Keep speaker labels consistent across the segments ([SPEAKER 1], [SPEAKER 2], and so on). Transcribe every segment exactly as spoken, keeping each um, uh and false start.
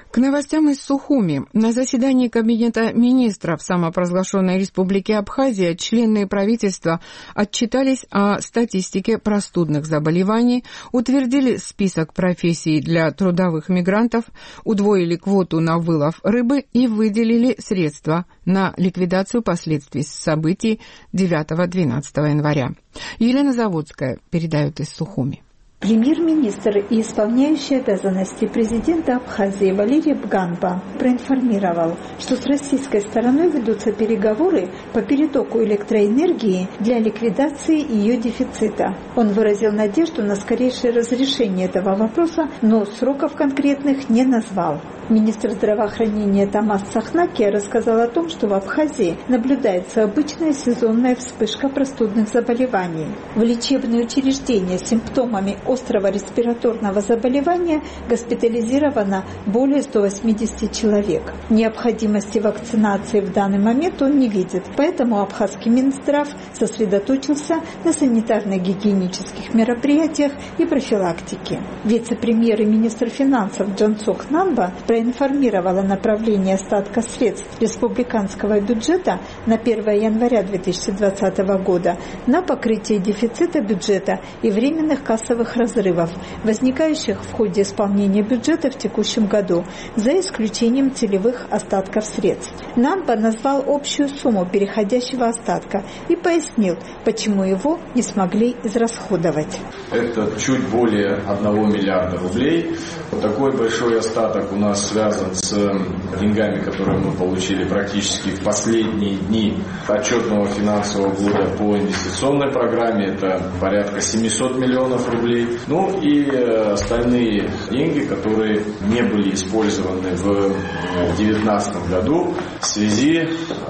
[SPEAKER 1] К новостям из Сухуми. На заседании Кабинета министров самопровозглашенной Республики Абхазия члены правительства отчитались о статистике простудных заболеваний, утвердили список профессий для трудовых мигрантов, удвоили квоту на вылов рыбы и выделили средства на ликвидацию последствий событий девятого-двенадцатого января. Елена Заводская передает из Сухуми.
[SPEAKER 2] Премьер-министр и исполняющий обязанности президента Абхазии Валерий Бганба проинформировал, что с российской стороной ведутся переговоры по перетоку электроэнергии для ликвидации ее дефицита. Он выразил надежду на скорейшее разрешение этого вопроса, но сроков конкретных не назвал. Министр здравоохранения Тамас Цахнакия рассказал о том, что в Абхазии наблюдается обычная сезонная вспышка простудных заболеваний. В лечебные учреждения с симптомами острого респираторного заболевания госпитализировано более ста восьмидесяти человек. Необходимости вакцинации в данный момент он не видит, поэтому абхазский Минздрав сосредоточился на санитарно-гигиенических мероприятиях и профилактике. Вице-премьер и министр финансов Джансох Нанба проинформировал о направлении остатка средств республиканского бюджета на первое января две тысячи двадцатого года на покрытие дефицита бюджета и временных кассовых разрывов, возникающих в ходе исполнения бюджета в текущем году, за исключением целевых остатков средств. Нанба назвал общую сумму переходящего остатка и пояснил, почему его не смогли израсходовать.
[SPEAKER 3] Это чуть более одного миллиарда рублей. Такой большой остаток у нас связан с деньгами, которые мы получили практически в последние дни отчетного финансового года по инвестиционной программе. Это порядка семьсот миллионов рублей. Ну и остальные деньги, которые не были использованы в две тысячи девятнадцатом году в связи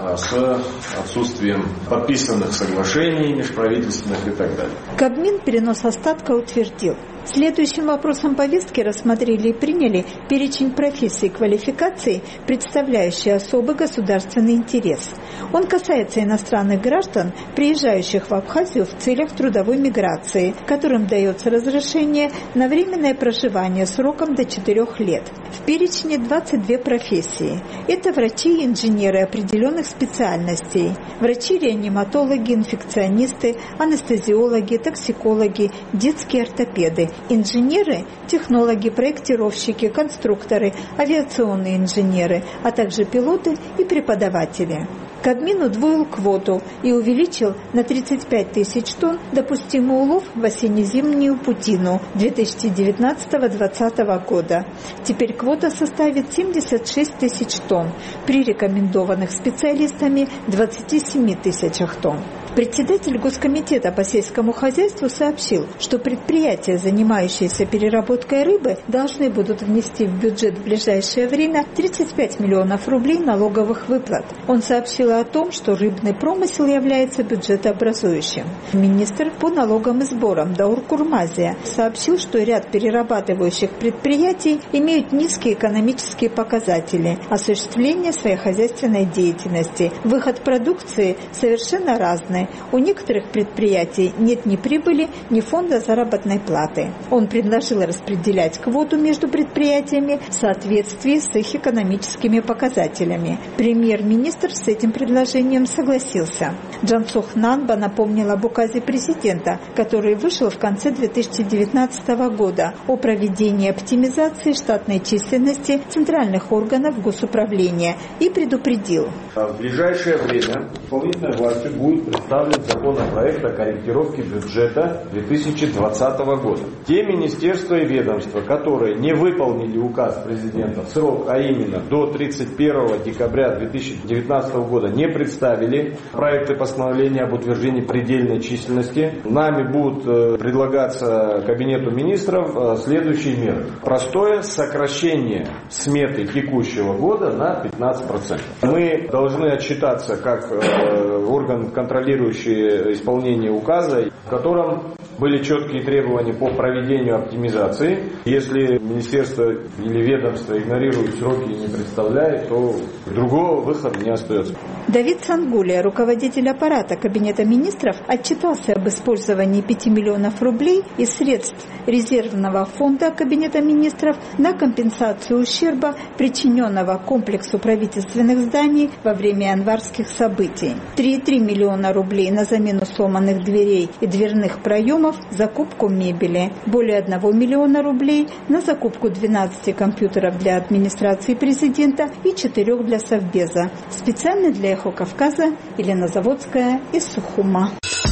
[SPEAKER 3] с отсутствием подписанных соглашений межправительственных и так далее.
[SPEAKER 2] Кабмин перенос остатка утвердил. Следующим вопросом повестки рассмотрели и приняли перечень профессий и квалификаций, представляющие особый государственный интерес. Он касается иностранных граждан, приезжающих в Абхазию в целях трудовой миграции, которым дается разрешение на временное проживание сроком до четырех лет. В перечне двадцать две профессии. Это врачи и инженеры определенных специальностей, врачи-реаниматологи, инфекционисты, анестезиологи, токсикологи, детские ортопеды, инженеры, технологи, проектировщики, конструкторы, авиационные инженеры, а также пилоты и преподаватели. Кабмин удвоил квоту и увеличил на тридцать пять тысяч тонн допустимый улов в осенне-зимнюю путину две тысячи девятнадцатого — двадцатого года. Теперь квота составит семьдесят шесть тысяч тонн, при рекомендованных специалистами двадцати семи тысячах тонн. Председатель Госкомитета по сельскому хозяйству сообщил, что предприятия, занимающиеся переработкой рыбы, должны будут внести в бюджет в ближайшее время тридцать пять миллионов рублей налоговых выплат. Он сообщил о том, что рыбный промысел является бюджетообразующим. Министр по налогам и сборам Даур Курмазия сообщил, что ряд перерабатывающих предприятий имеют низкие экономические показатели осуществления своей хозяйственной деятельности. Выход продукции совершенно разный. У некоторых предприятий нет ни прибыли, ни фонда заработной платы. Он предложил распределять квоту между предприятиями в соответствии с их экономическими показателями. Премьер-министр с этим предложением согласился. Джансох Нанба напомнил об указе президента, который вышел в конце две тысячи девятнадцатого года о проведении оптимизации штатной численности центральных органов госуправления и предупредил.
[SPEAKER 4] В ближайшее время исполнительной властью будет представлен законопроект о корректировке бюджета две тысячи двадцатого года. Те министерства и ведомства, которые не выполнили указ президента в срок, а именно до тридцать первого декабря две тысячи девятнадцатого года, не представили проекты постановления об утверждении предельной численности, нами будут предлагаться Кабинету министров следующие меры. Простое сокращение сметы текущего года на пятнадцать процентов. Мы должны отчитаться как орган, контролирующий исполнение указа, в котором Были четкие требования по проведению оптимизации. Если министерство или ведомство игнорирует сроки и не представляет, то другого выхода не остается.
[SPEAKER 2] Давид Сангулия, руководитель аппарата Кабинета министров, отчитался об использовании пяти миллионов рублей из средств резервного фонда Кабинета министров на компенсацию ущерба, причиненного комплексу правительственных зданий во время январских событий. три и три миллиона рублей на замену сломанных дверей и дверных проемов, закупку мебели. Более одного миллиона рублей на закупку двенадцати компьютеров для администрации президента и четырех для Совбеза. Специально для Эхо Кавказа Елена Заводская из Сухума.